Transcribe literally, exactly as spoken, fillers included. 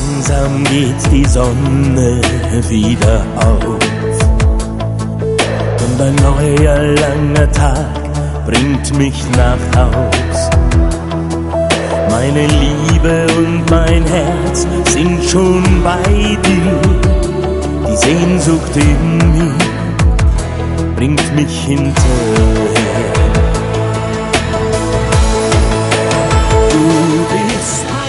Langsam geht die Sonne wieder auf und ein neuer langer Tag bringt mich nach Haus. Meine Liebe und mein Herz sind schon bei dir. Die Sehnsucht in mir bringt mich hinterher. Du bist